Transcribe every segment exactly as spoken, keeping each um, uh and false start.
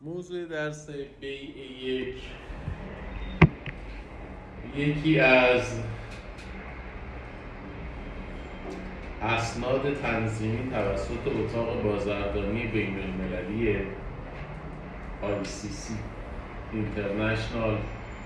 موضوع درس بیع یک یکی از اسناد تنظیمی توسط اتاق بازرگانی بین المللی آی سی سی International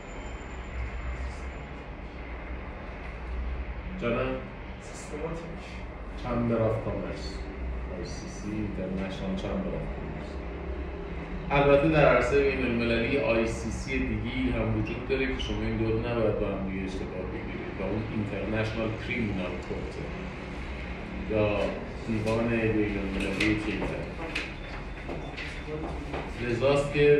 جانم Chamber of Commerce آی سی سی International Chamber of Commerce. البته در عرصه بین المللی آی سی سی دیگی هم وجود داره که شما این دور نباید با هم دیگه اشتباه بگیرید و اون اینترنشنال کریمینال کورت یا دیوان بین المللی چیزه. لذاست که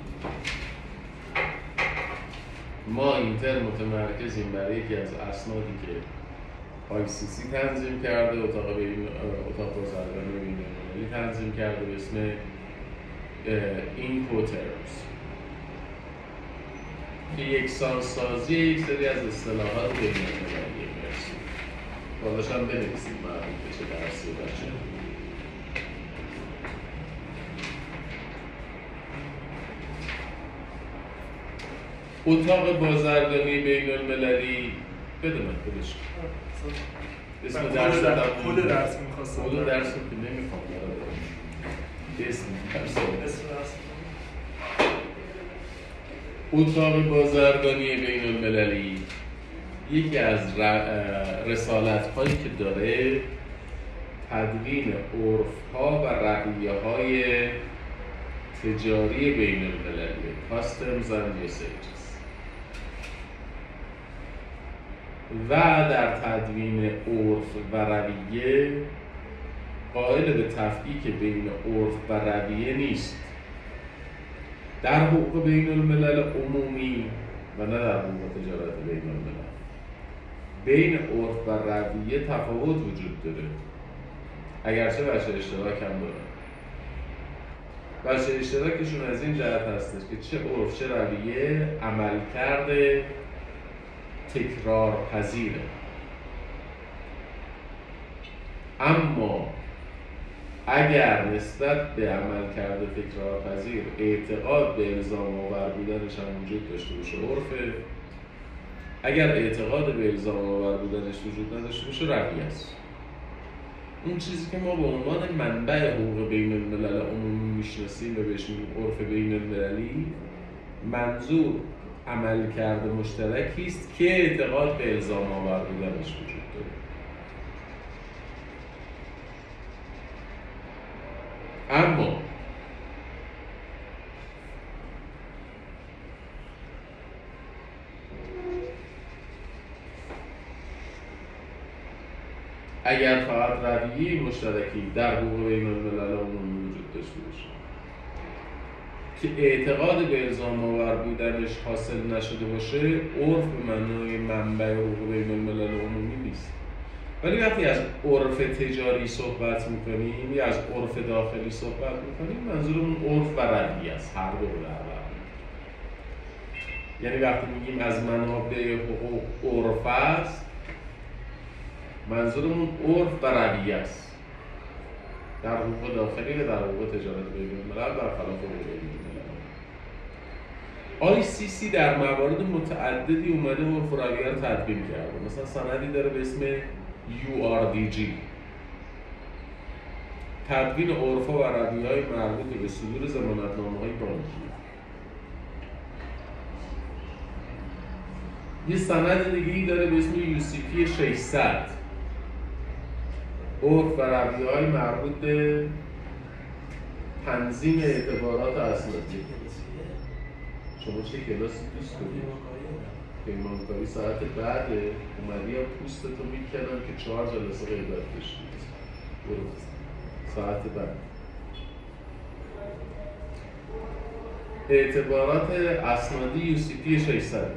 ما اینتر متمرکزیم برای یکی از اسنادی که آی سی سی تنظیم کرده، اتاق بین اتاق بازرگانی بین المللی تنظیم کرده به اسم اینکوترمز که یکسان سازی یک سری از اصطلاحات بین المللی مرسی بالاش هم بنویسیم معلوم که چه درسی بچه. اتاق بازرگانی بین المللی بده من خودش اسم درس دادم کل درس میخواستم کل درس رو که نمیخوام اسم درس اتاق بازرگانی بین المللی یکی از رسالت هایی که داره تدوین عرف ها و رویه های تجاری بین المللی Customs and Usages و در تدوین عرف و رویه قائل به تفکیک بین عرف و رویه نیست در حقوق بین الملل عمومی و نه در حقوق تجارت بین الملل. بین عرف و رویه تفاوت وجود داره اگرچه بچه اشتراک هم داره. بچه اشتراکشون از این جهت هستش که چه عرف چه رویه عمل کرده تکرار پذیره، اما اگر نسبت به عمل کرده تکرار پذیر اعتقاد به الزام آور بودنش هم وجود داشته باشه عرفه، اگر اعتقاد به الزام آور بودنش وجود نداشته باشه رویه است. اون چیزی که ما به عنوان منبع حقوق بین الملل عمومی میشناسیم و بهش میگیم عرف بین المللی، منظور عمل کرده مشترکی است که اعتقاد به الزام آور بودنش وجود داره. اما اگر فقط رویه مشترکی در حقوق بین الملل عمومی وجود داشته باشه که اعتقاد به الزام آور بودنش حاصل نشده باشه، عرف به معنای منبع حقوق بین الملل عمومی نیست. ولی وقتی از عرف تجاری صحبت میکنیم یا از عرف داخلی صحبت میکنیم منظورمون عرف و رویه است، هر دو در بر. یعنی وقتی میگیم از منابع حقوق عرف است منظورمون عرف و رویه است در حقوق داخلی و در حقوق تجارت بین الملل برخلاف حقوق بین الملل. آی سی سی در موارد متعددی اومده عرف و رویه رو تدوین کرده. مثلا سندی داره به اسم یو آر دی جی تدوین عرف‌ها و رویه‌های مربوط به صدور ضمانتنامه‌های بانکی. یه سند دیگه‌ای داره به اسم یو سی پی ششصد عرف و رویه‌های مربوط به تنظیم اعتبارات اسنادی. شما چه کلاسی دوست دارید؟ پیمانکاری ساعت بعده اومدی هم پوستتو میکنم که چهار جلسه غیبت داشتید. درست ساعت بعد اعتبارات اسنادی یو سی پی ششصد.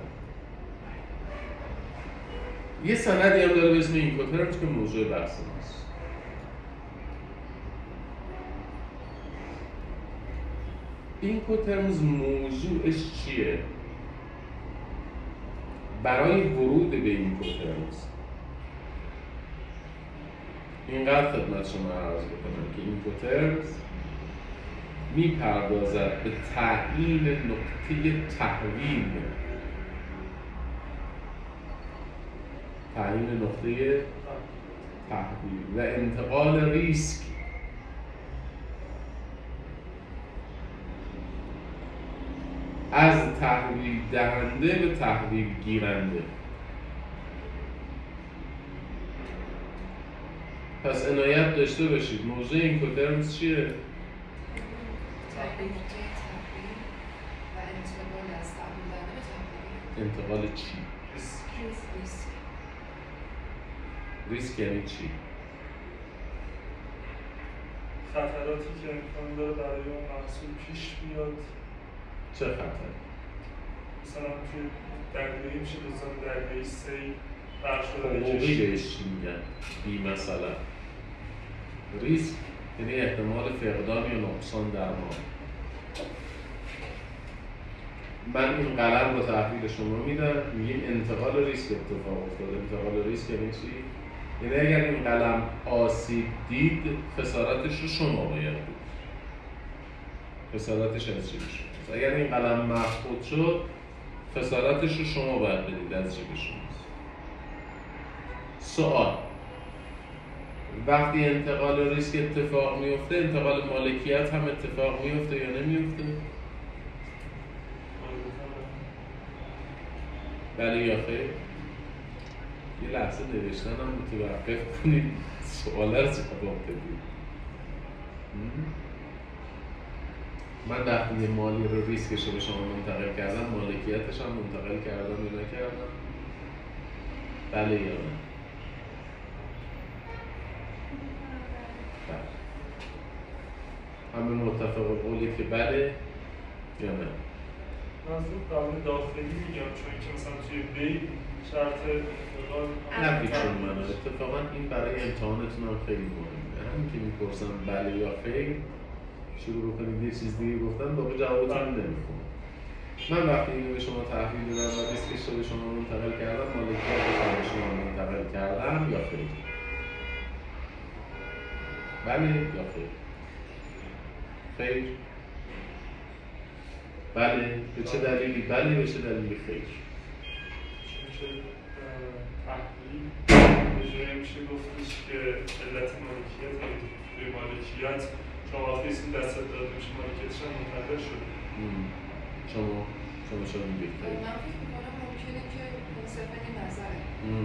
یه سندی هم داره به اسم اینکوترمز که موضوع بحث ماست. اینکوترمز موضوعش چیه؟ برای ورود به اینکوترمز اینقدر خدمت شما عرض بکنم که اینکوترمز میپردازد به تعیین نقطه تحویل تعیین نقطه تحویل و انتقال ریسک از تحویل دهنده به تحویل گیرنده. پس عنایت داشته باشید موضوع اینکوترمز چیه؟ تحویل و انتقال از تحویل دهنده به تحویل. انتقال چی؟ ریسک. ریسک یعنی چی؟ خطراتی که امکان داره برای اون محصول پیش بیاد. چه خطر؟ مثلا توی دریایی میشه دوزان دریایی سیل برشده حقوقی بهش چی میگن؟ بی مثلا ریسک یعنی احتمال فقدان یا نقصان در مال. من این قلم رو تحویل شما میدم، میگیم انتقال ریسک اتفاق افتاد. انتقال ریسک یعنی چی؟ یعنی اگر این قلم آسیب دید خسارتش رو شما باید بود. خسارتش از چی میشه؟ اگر این قلم مفقود شد خسارتش رو شما باید بدید از جیب شماست. سوال: وقتی انتقال ریسک اتفاق میفته انتقال مالکیت هم اتفاق میفته یا نمیفته؟ بله یا خیر؟ یه لحظه نوشتن هم متوقف کنید سوال رو جواب بدید. من وقتی یه مالی رو ریسکش رو به شما منتقل کردم مالکیتش هم منتقل کردم یا نکردم؟ بله یا نه؟ بله. همه متفق قولید که بله یا نه؟ منظور قانون داخلی میگم چون که مثلا توی بی شرط انتقال نپیچون منو. اتفاقا این برای امتحانتون هم خیلی مهمه. همین که میپرسم بله یا خیر شروع کنید یه چیز دیگه گفتن باقی جوابتون نمیخونه. من وقتی اینو به شما تحویل دادم و ریسکش رو به شما منتقل کردم مالکیتش رو به شما منتقل کردم یا خیر؟ بله یا خیر؟ خیر؟ بله به چه دلیلی؟ بله به چه دلیلی خیر؟ چون که تحویل به جایی میشه گفتش که علت مالکیت به مالکیت شما وقتی اسم دستت داده میشه مالکیتش هم منتقل شده. شما شما چرا میگید خیر؟ من فکر میکنم ممکنه که صرفا این نظره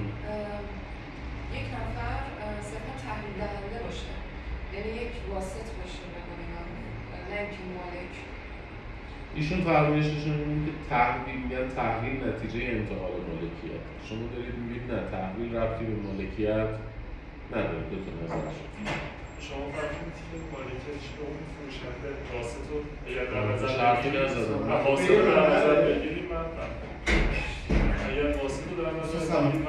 یک نفر صرفا تحویل دهنده باشه، یعنی یک واسط باشه بگم، نه اینکه مالک. ایشون فرمایششون اینه که تحویل میگن تحویل نتیجه انتقال مالکیت. شما دارید میگید نه تحویل ربطی به مالکیت نداره. دو تا نظر شد. شما فرمودید که مالکیتش به اون فروشنده واسط رو اگر در نظر حرفی نزدم. واسط رو در نظر بگیریم من اگر واسط رو در نظر بگیریم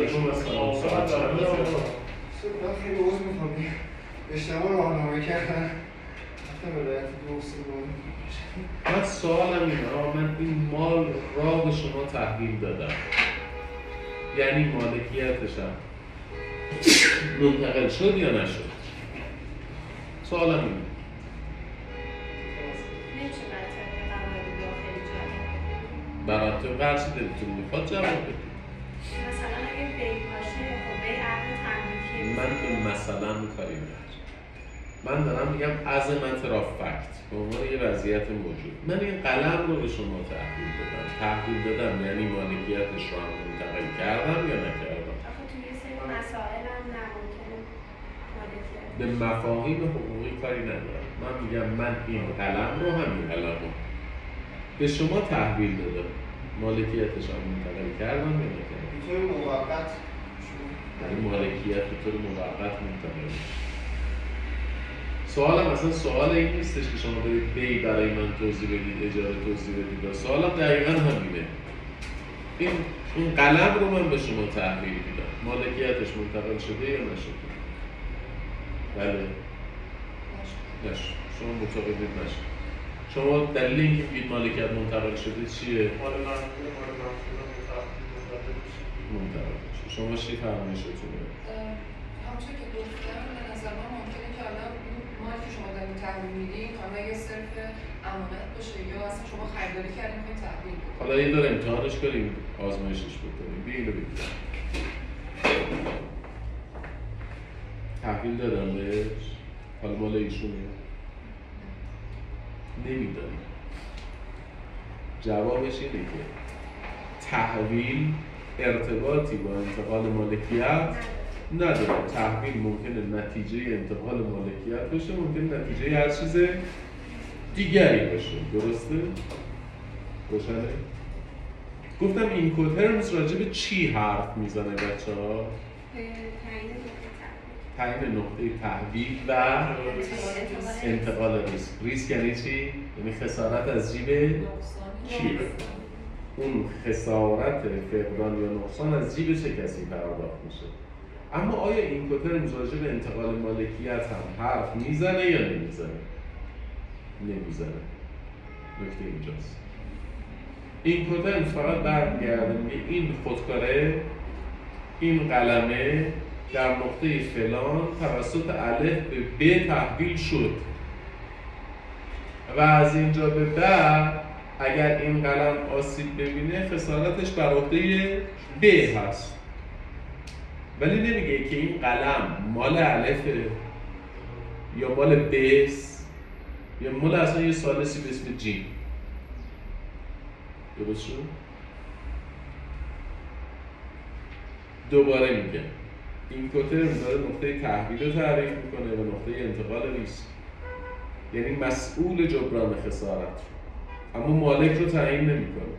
من خیلی عوض میخوام اشتباه راهنمایی کردن رفتم ولایت دو سه من سوالم اینه من این مال را به شما تحویل دادم یعنی مالکیتشم منتقل شد یا نشد؟ سوالم اینه نمیشه برای طبق هرچی دلتون میخواد جواب بدید. مثلا اگه بی باشه خب بی عقل تنبیکی من که مثلا کاری ندارم. من دارم میگم عظمت را فکت به عنوان یه وضعیت موجود. من این قلم رو به شما تحویل دادم. تحویل دادم یعنی مالکیتش رو هم منتقل کردم یا نکردم؟ آخه توی یه سری مسائل هم نممکنه مالکیت به مفاهیم حقوقی کاری ندارم. من میگم من این قلم رو همین قلم رو به شما تحویل دادم. مالکیتش هم منتقل کردم یا نکردم؟ به طور موقت یعنی مالکیت به طور موقت منتقل میشه. سوالم اصلا سوال این نیستش که شما برید بی برای من توضیح بدید، اجاره توضیح بدید. سوالم دقیقاً همینه. این اون قلم رو من به شما تحویل میدم. مالکیتش منتقل شده یا نشده؟ بله. نشد. شما معتقدید نشد. شما دلیل اینکه میگید مالکیت منتقل شده چیه؟ مال منفور مال منفور منتقل میشه. منتقل میشه. شما چی فرمایشتونه؟ همونطور که گفتم به نظر من ممکنه که الان این مالی که شما دارین تحویل میدین حالا یه صرف امانت باشه یا اصلا شما خریداری کردین که تحویل بدین. حالا یه دور امتحانش کنیم، آزمایشش بکنیم. بیا اینو بگیم. تحویل دادم بهش، حالا مال ایشونه. نمیدانیم. جوابش اینه که تحویل ارتباطی با انتقال مالکیت نداره. تحویل ممکنه نتیجه انتقال مالکیت باشه، ممکنه نتیجه هر چیز دیگری باشه. درسته؟ روشنه؟ گفتم اینکوترمز راجع به چی حرف میزنه بچه ها؟ تعیین نقطه تحویل و انتقال ریسک. ریسک یعنی چی؟ یعنی خسارت از جیب کی؟ اون خسارت فقدان یا نقصان از جیب چه کسی پرداخت میشه؟ اما آیا اینکوترمز راجع به انتقال مالکیت هم حرف میزنه یا نمیزنه؟ نمیزنه. نکته اینجاست. اینکوترمز فقط برمیگرده میگه این خودکاره، این قلمه در نقطه فلان توسط الف به ب تحویل شد و از اینجا به بعد اگر این قلم آسیب ببینه خسارتش بر عهده ب هست، ولی نمیگه که این قلم مال الفه یا مال ب یا مال اصلا یه ثالثی به اسم جیم. درست شد؟ دوباره میگه اینکوترمز داره نقطه تحویل رو تعریف میکنه و نقطه انتقال ریسک، یعنی مسئول جبران خسارت، اما مالک رو تعیین نمیکنه.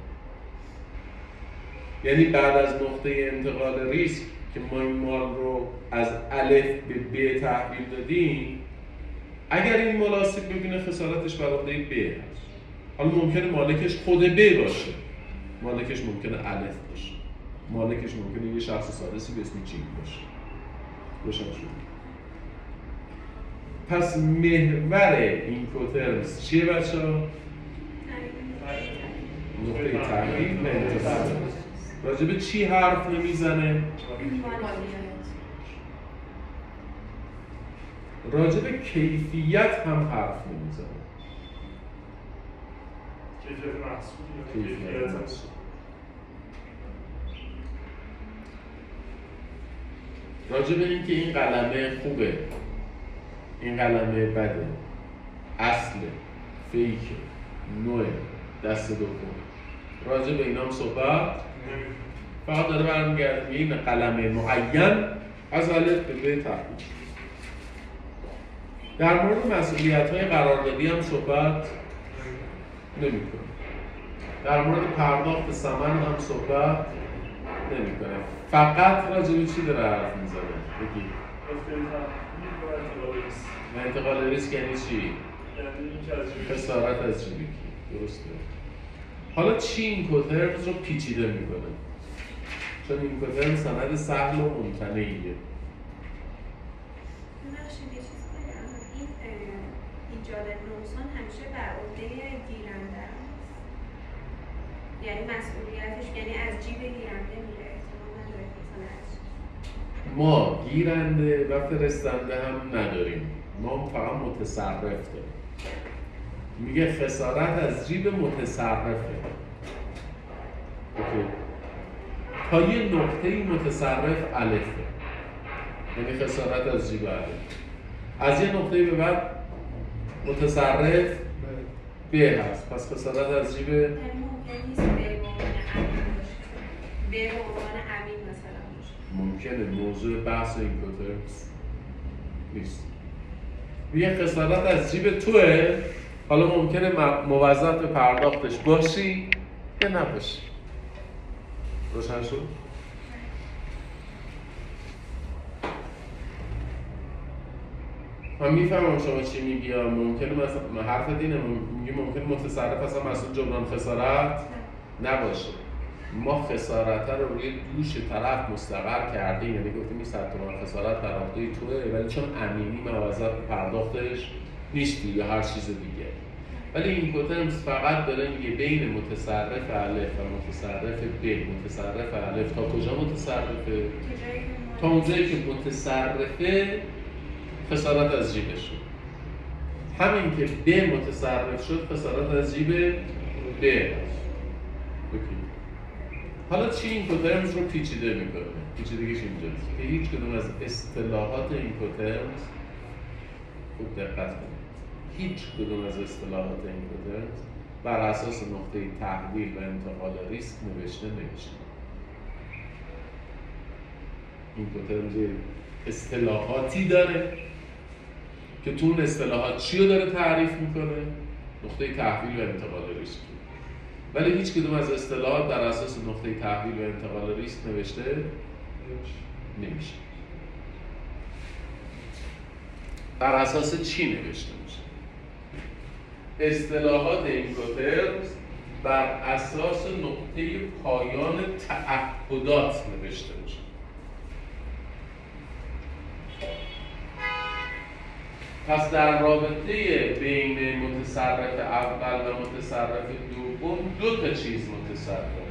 یعنی بعد از نقطه انتقال ریسک که ما این مال رو از الف به ب تحویل دادیم، اگر این مال آسیب ببینه خسارتش بر عهده ب هست. حالا ممکنه مالکش خود ب باشه، مالکش ممکنه الف باشه، مالکش ممکنه یه شخص ثالثی به اسم جیم باشه. روشن شد؟ پس محور اینکوترمز چیه بچه ها؟ نقطه تحویل و انتقال. راجع به چی حرف نمیزنه؟ راجع به کیفیت هم حرف نمیزنه. کیفیت محصول یا کیفیت محصول. راجع به این که این قلمه خوبه، این قلمه بده، اصله، فیکه، نوعه، دست دوم، راجع به اینا هم صحبت فقط داره برمیگرده این قلمه معین از الف به ب تحویل. در مورد مسئولیت‌های قراردادی هم صحبت نمی‌کنه. در مورد پرداخت ثمن هم صحبت نمی‌کنه. فقط راجع به چی داره حرف میزنه؟ بگی. و انتقال ریسک یعنی چی؟ خسارت از جیبی. درسته. حالا چی اینکوترمز رو پیچیده میکنه؟ چون اینکوترمز سند سهل و ممتنعیه. ایجاد نقصان همیشه بر عهده گیرنده است. یعنی مسئولیتش یعنی از جیب گیرنده میره، احتمال نداره مثلا ما گیرنده و فرستنده هم نداریم، ما فقط متصرف داریم. میگه خسارت از جیب متصرفه. اوکی. تا یه نقطه‌ای متصرف الفه، یعنی خسارت از جیب الف. از یه نقطه‌ای به بعد متصرف ب هست، پس خسارت از جیب یعنی ممکن نیست به عنوان امین باشه، به عنوان امین مثلا باشه. ممکنه موضوع بحث اینکوترمز نیست. میگه خسارت از جیب توه، حالا ممکنه موظف به پرداختش باشی یا نباشی. روشن شد؟ من میفهمم شما چی میگی. ممکنه مثلا حرف دینه میگی ممکنه متصرف اصلا مسئول جبران خسارت نباشه. ما خسارت رو روی دوش طرف مستقر کردیم، یعنی گفتیم این صد تومن خسارت بر عهده توه، ولی چون امینی موظف به پرداختش نیستی یا هر چیز دیگه. ولی اینکوترمز فقط داره میگه بین متصرف الف و متصرف ب، متصرف الف تا کجا متصرفه؟ تا اونجایی که متصرفه خسارت از جیبشه. همین که ب متصرف شد خسارات از جیب ب هست. اوکی. حالا چی این کوترمز رو پیچیده میکنه؟ پیچیدگیش اینجاست که هیچ کدوم از اصطلاحات این کوترمز، خوب دقت کنید، هیچ کدوم از اصطلاحات این کوترمز بر اساس نقطه تحویل و انتقال ریسک نوشته نمیشه. این کوترمز اصطلاحاتی داره که تو اون اصطلاحات چی رو داره تعریف میکنه؟ نقطه تحویل و انتقال ریسک. ولی هیچ کدوم از اصطلاحات بر اساس نقطه تحویل و انتقال ریسک نوشته نمیشه. بر اساس چی نوشته میشه؟ اصطلاحات اینکوترمز بر اساس نقطه پایان تعهدات نوشته میشه. پس در رابطه بین متصرف اول و متصرف دوم دو تا چیز متصرفه.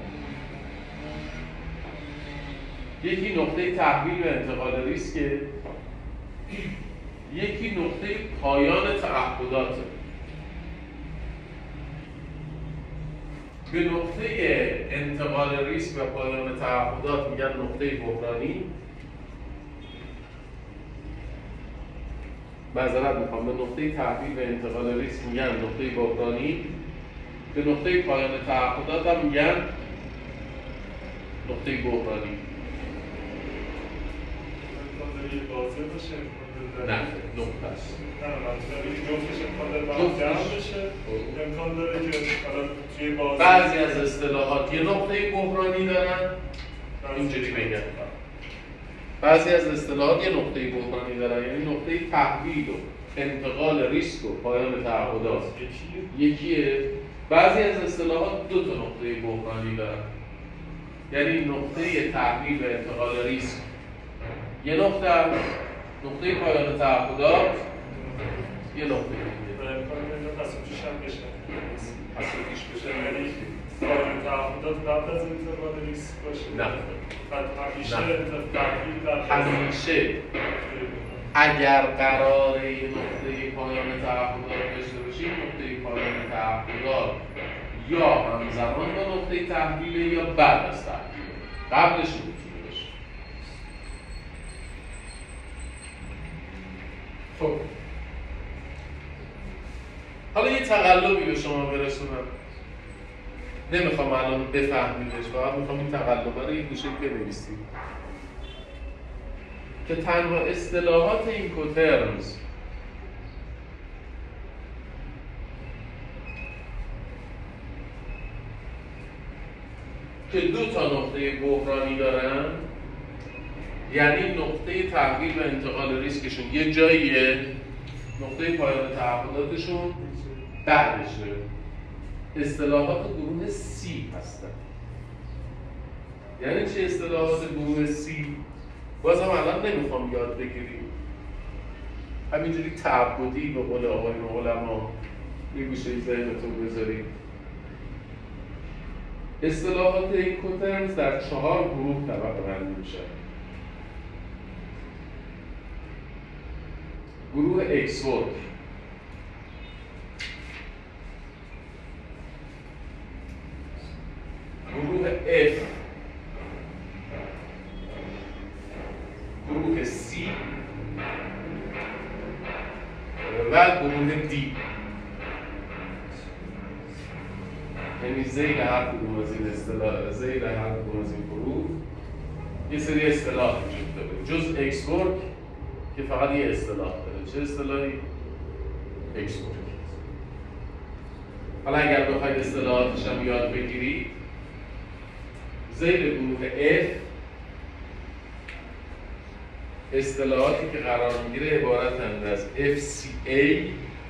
یکی نقطه تحویل و انتقال ریسکه، یکی نقطه پایان تعهداته. به نقطه انتقال ریسک و پایان تعهدات میگن نقطه بحرانی. معذرت میخوام، به نقطه تحویل و انتقال ریسک میگن نقطه بحرانی، به نقطه پایان تعهدات هم میگن نقطه بحرانی. نه، نقطه است. امکان داره که توی بازه بعضی از اصطلاحات یه نقطه بحرانی دارن، اینجوری بگم. بعضی از اصطلاحات یه نقطه بحرانی دارن، یعنی نقطه تحویل و انتقال ریسک و پایان تعهدات یکیه. بعضی از اصطلاحات دو تا نقطه بحرانی دارن، یعنی نقطه تحویل و انتقال ریسک یه نقطه، نقطه پایان تعهدات یه نقطه دیگه. پسوتیش هم بشه پسوتیش بشه یعنی پایان تعهدات قبل از انتقال ریسک باشه؟ نه، همیشه تحویل در همیشه اگر قراره یه نقطه پایان تعهدات داشته باشیم، نقطه پایان تعهدات یا همزمان با نقطه تحویل یا بعد از تحویل، قبلش نمیتونه باشه. خب حالا یه تقلبی به شما برسونم، نمیخوام الان بفهمیدش، فقط میخوام این تقلبه رو یه گوشه بنویسید که تنها اصطلاحات این کوترمز که دو تا نقطه بحرانی دارن، یعنی نقطه تحویل و انتقال ریسکشون یه جاییه، نقطه پایان تعهداتشون بعدشه، اصطلاحات گروه سی هستن. یعنی چه اصطلاحات گروه سی؟ بازم الان نمیخوام یاد بگیریم، همینجوری تعبدی به قول آقایون علما یه گوشه ذهنتون بذاریم. اصطلاحات این کوترمز در چهار گروه طبقه بندی میشن. گروه اکس ورک، گروه F، گروه C و گروه D. یعنی زیر هر کدوم از این اصطلاح، زیر هر کدوم از این گروه یه سری اصطلاح وجود داره، جز اکس ورک که فقط یه اصطلاح داره. چه اصطلاحی؟ اکس ورک. حالا اگر بخواید اصطلاحاتش هم یاد بگیرید، زیر گروه F اصطلاحاتی که قرار میگیره عبارتند از اف سی ای،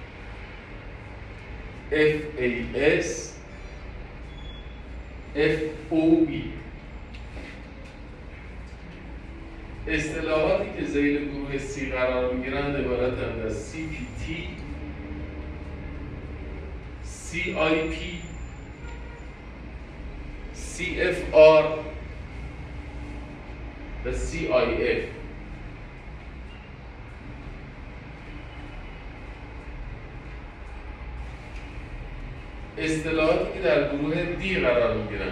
اف ای اس، اف او بی. اصطلاحاتی که زیر گروه C قرار میگیرند عبارتند از سی پی تی، سی آی پی، سی اف آر و سی آی اف. اصطلاحاتی که در گروه دی قرار میگیرن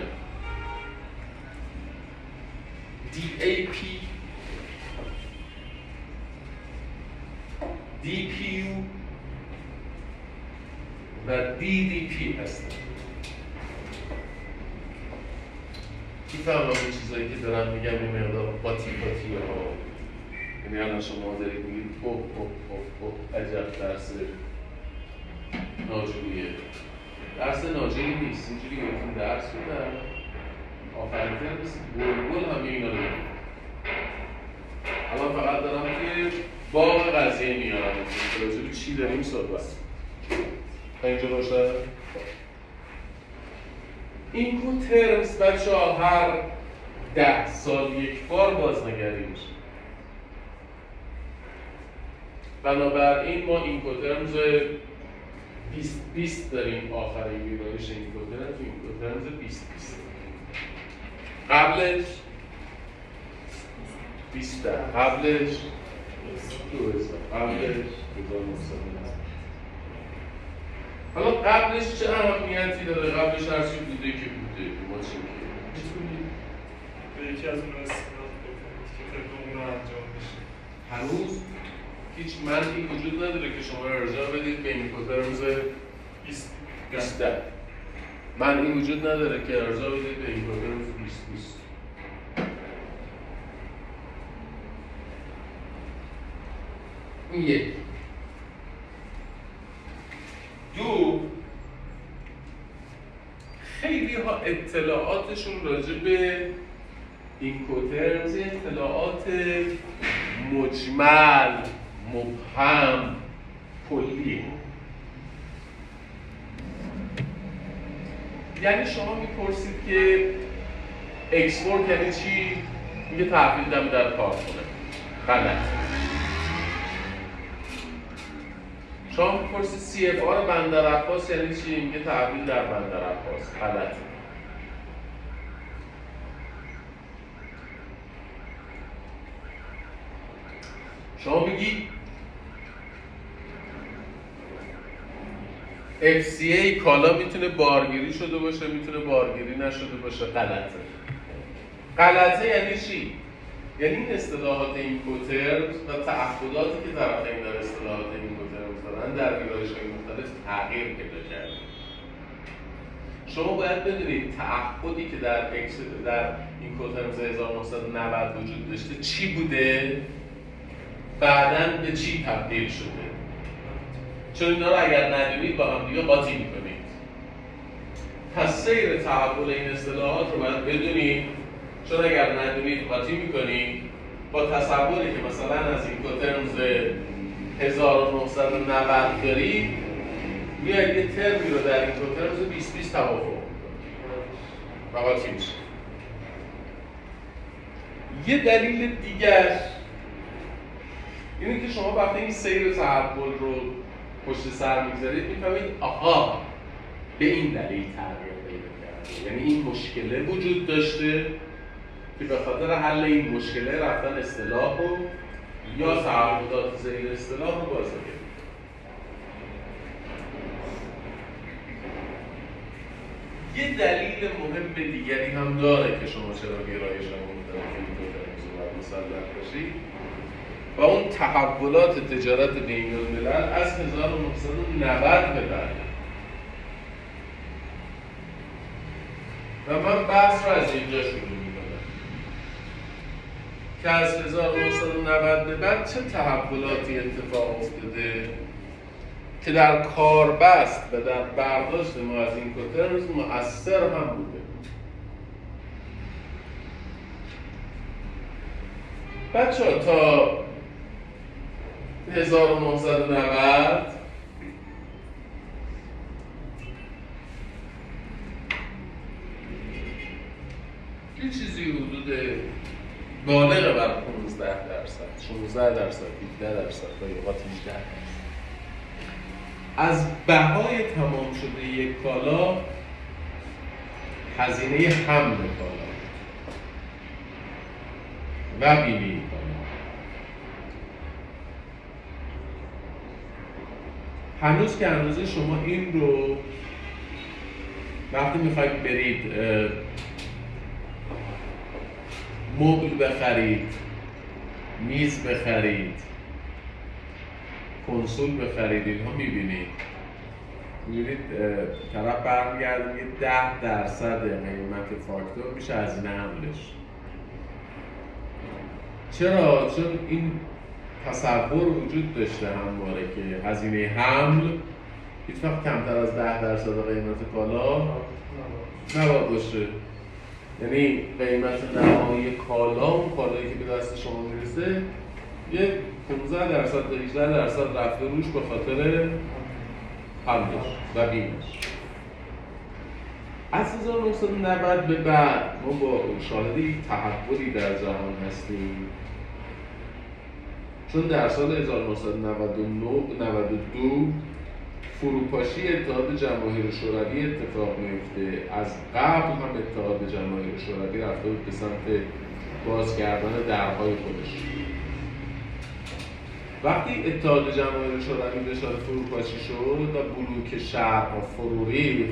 دی ای پی دی پی یو و دی دی پی هستن. میفهمم این چیزایی که دارم میگم یه مقدار باتی باتی ها، یعنی الان شما دارید میگید اوه اوه اوه اوه عجب درس ناجوریه. درس ناجوری نیست، اینجوری بهتون درس بدم آخرین ترم مثل بلبل همه اینا رو بگید. الان فقط دارم که باغ قضیه میارم که راجع به چی داریم صحبت. تا اینجا روشن؟ این کو ترمز بچه ها هر ده سال یک بار بازنگری میشه. بنابراین ما این کو ترمز بیست بیست داریم آخرین ویرایش این کو ترمز این کو ترمز بیست بیست. قبلش بیست قبلش دو هزار قبلش هزار و نهصد. حالا قبلش چه اهمیتی داره؟ قبلش هر چی بوده که بوده، ما چی میگیم؟ به یکی از اون استناد بکنید که طبق اون انجام بشه. هنوز هیچ منطقی وجود نداره که شما ارجاع بدید به این کوترمز بیست. من این وجود نداره که ارجاع بدید به این کوترمز بیست بیست. این یک. دو، خیلی ها اطلاعاتشون راجع به این کوترمز اطلاعات مجمل، مبهم، کلی. یعنی شما میپرسید که اکسپورت یعنی چی؟ میگه تحویل دم در کارخونه. غلط. شما میپرسید سی اف آر بندر عباس یعنی چی؟ میگه تحویل در بندر عباس. غلط. شما میگی اف سی ای کالا میتونه بارگیری شده باشه، میتونه بارگیری نشده باشه. غلطه. غلطه یعنی چی؟ یعنی این اصطلاحات این کوترمز و تعهداتی که طرفین در اصطلاحات این کوترمز دارن در ویرایش‌های مختلف تغییر پیدا کرده. شما باید بدونید تعهدی که در اکس در این کوترمز هزار و نهصد و نود وجود داشته چی بوده، بعداً به چی تبدیل شده. چون اینا رو اگر ندونید با هم دیگه قاطی میکنید. پس سیر تحول این اصطلاحات رو باید بدونید، چون اگر ندونید قاطی میکنید. با تصوری که مثلا از این کوترمز هزار و نهصد و نود دارید، میاد یه ترمی رو در این کوترمز بیست بیست توافق میکنید و قاطی میشه. یه دلیل دیگر اینه که شما وقتی این سیر تحول رو پشت سر میگذارید میفهمید آها به این دلیل تغییر پیدا کرده، یعنی این مشکله وجود داشته که به خاطر حل این مشکله رفتن اصطلاح رو یا تعهدات زیر اصطلاح رو بازنگری. یه دلیل مهم دیگری هم داره که شما چرا گرایش‌های مختلف این کوترمز رو باید مسلط باشید و اون تحولات تجارت بین‌الملل از هزار و نهصد و نود به بعد. و من بحث رو از اینجا شروع می‌کنم که از هزار و نهصد و نود به بعد چه تحولاتی اتفاق افتاده که در کاربست و در برداشت ما از این کوترمز مؤثر هم بوده. بچه‌ها تا هزار و نهصد و نود یه چیزی حدود بالغ بر پانزده درصد، شانزده درصد، هفده درصد تا اوقات هجده درصد از بهای تمام شده یک کالا هزینه حمل کالا و بیمه کالا. هنوز که هنوز شما این رو وقتی میخواید برید مبل بخرید، میز بخرید، کنسول بخرید، اینها میبینید میبینید طرف برمیگرده میگه ده درصد قیمت فاکتور میشه هزینه حملش. چرا؟ چون این تصور وجود داشته همواره که هزینه حمل هیچ وقت کمتر از ده درصد قیمت کالا نباید باشه. یعنی قیمت نهایی کالا، اون کالایی که به دست شما میرسه، یه پانزده درصد تا هجده درصد رفته روش به خاطر حملش و بیمش. از هزار و نهصد و نود به بعد ما با شاهد یک تحولی در جهان هستیم، چون در سال هزار و نهصد و نود و دو فروپاشی اتحاد جماهیر شوروی اتفاق میفته. از قبل هم اتحاد جماهیر شوروی رفته بود به سمت باز کردن درهای خودش. وقتی اتحاد جماهیر شوروی دچار فروپاشی شد و بلوک شرق فرو ریخت،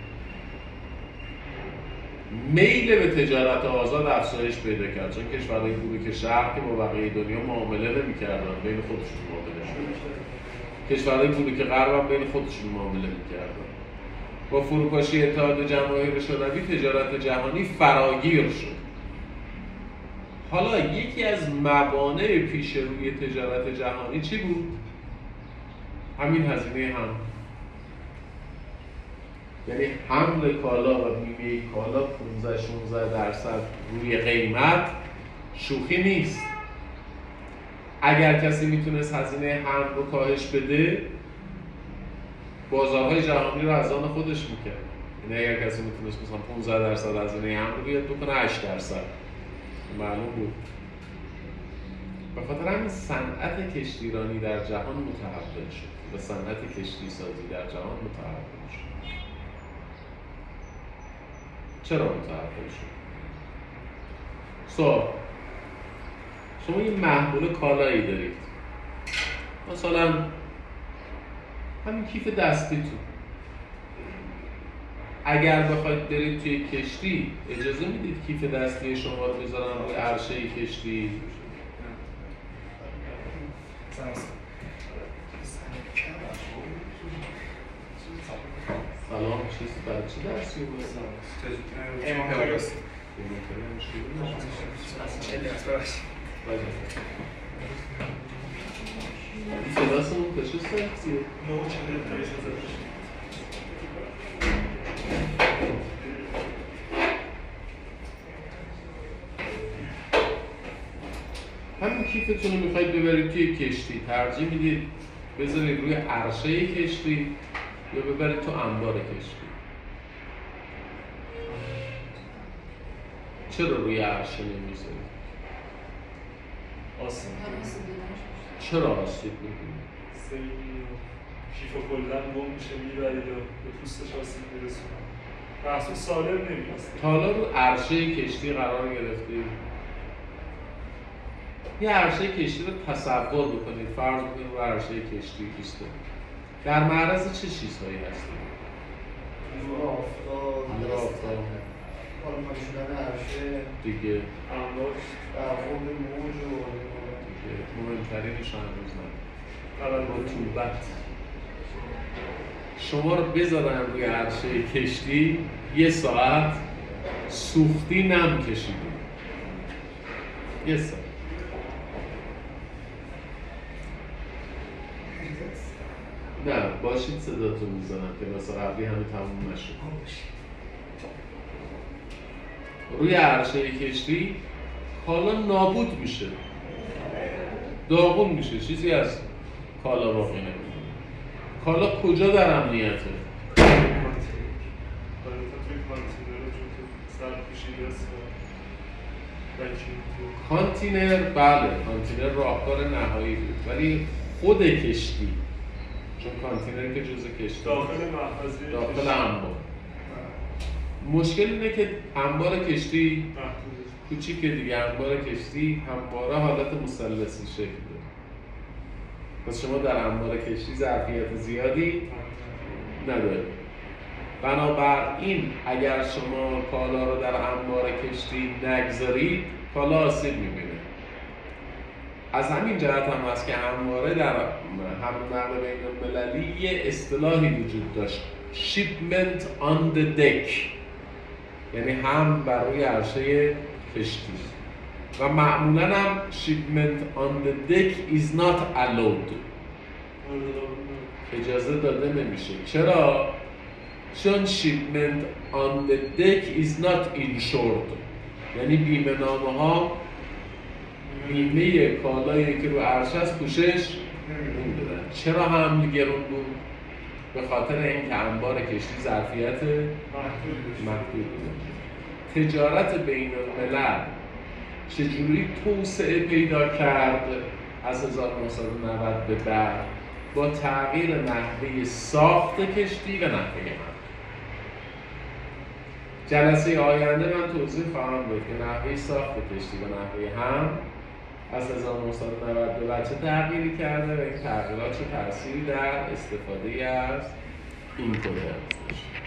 میل به تجارت آزاد افزایش پیدا کرد، چون کشورهای بلوک شرق که با بقیه دنیا معامله نمی‌کردن، بین خودشون معامله شد. کشورهای بلوک غرب هم بین خودشون معامله می‌کردن. با فروپاشی اتحاد جماهیر شوروی تجارت جهانی فراگیر شد. حالا یکی از موانع پیش روی تجارت جهانی چی بود؟ همین هزینه هم. یعنی حمل کالا و بیمه کالا پانزده شانزده درصد روی قیمت شوخی نیست. اگر کسی میتونست هزینه حمل رو کاهش بده، بازارهای جهانی رو از آن خودش میکرد. یعنی اگر کسی میتونست مثلا پانزده درصد هزینه حمل رو بیاد بکنه هشت درصد، معلوم بود. به خاطر همین صنعت کشتیرانی در جهان متحول شد و صنعت کشتی سازی در جهان متحول شد. چرا متحول شد؟ سوال، شما این محمول کالایی دارید، مثلا همین کیف دستیتون، اگر بخواید برید توی کشتی اجازه میدید کیف دستی شما رو بذارن روی عرشه کشتی؟ سلام، چیزی برای چی درسی رو بزنم؟ ایمان پلاس این کلاسمون کجا سختیه؟ نه چند تایش ازش همین کیفتون رو میخواید ببرید توی کشتی، ترجیح میدید بذارید روی عرشه کشتی یا ببرید تو انبار کشتی؟ چرا روی عرشه نمیذارید؟ آسیب چرا آسیب می‌بینید؟ سری کیف و کلن گم میشه میبرید و به پوستش آسیب میرسونه. محصول سالم نمیرسه. تا حالا رو عرشه کشتی قرار گرفتید؟ یه عرشه کشتی رو تصور بکنید، فرض بکنید رو عرشه کشتی ایستادید. در معرض چه چیزهایی هستید؟ نور آفتاب، نور آفتاب، پالمالی شدن عرشه دیگه امواج، برخورد موج و دیگه مهمترینش رو هنوز نداریم، رطوبت. شما رو بذارن روی عرشه کشتی یه ساعت سوختی نم کشیدید، یه ساعت. نه باشید صداتون میزنم که واسه قبلی همه تموم نشد. روی عرشه کشتی کالا نابود میشه، داغون میشه، چیزی از کالا باقی نمیمونه. کالا کجا در امنیته؟ کانتینر، بله کانتینر راهکار نهایی بود، ولی خود کشتی، چون کانتینر که جزء کشتی داخل محفظه داخل انبار، مشکل اینه که انبار کشتی کوچیکه دیگه. انبار کشتی همواره حالت مثلثی شکل داره، پس شما در انبار کشتی ظرفیت زیادی ندارید. بنابراین اگر شما کالا رو در انبار کشتی نگذارید کالا آسیب می‌بینه. از همین جهت هم هست که همواره در حمل نقل بین المللی یه اصطلاحی وجود داشت، shipment on the deck، یعنی هم بر روی عرشه کشتی، و معمولاً هم shipment on the deck is not allowed، اجازه داده نمیشه. چرا؟ چون shipment on the deck is not insured، یعنی بیمه نامه ها بیمه کالایی که رو عرشه است پوشش نمیدادن. چرا حمل گرون بود؟ به خاطر اینکه انبار کشتی ظرفیت محدود بود. تجارت بین الملل چجوری توسعه پیدا کرد از هزار و نهصد و نود به بعد؟ با تغییر نحوه ساخت کشتی و نحوه حمل. جلسه آینده من توضیح خواهم داد که نحوه ساخت کشتی و نحوه حمل از هزار و نهصد و نود به بعد چه تغییری کرده و این تغییرات چه تأثیری در استفاده از این پروژه داشته.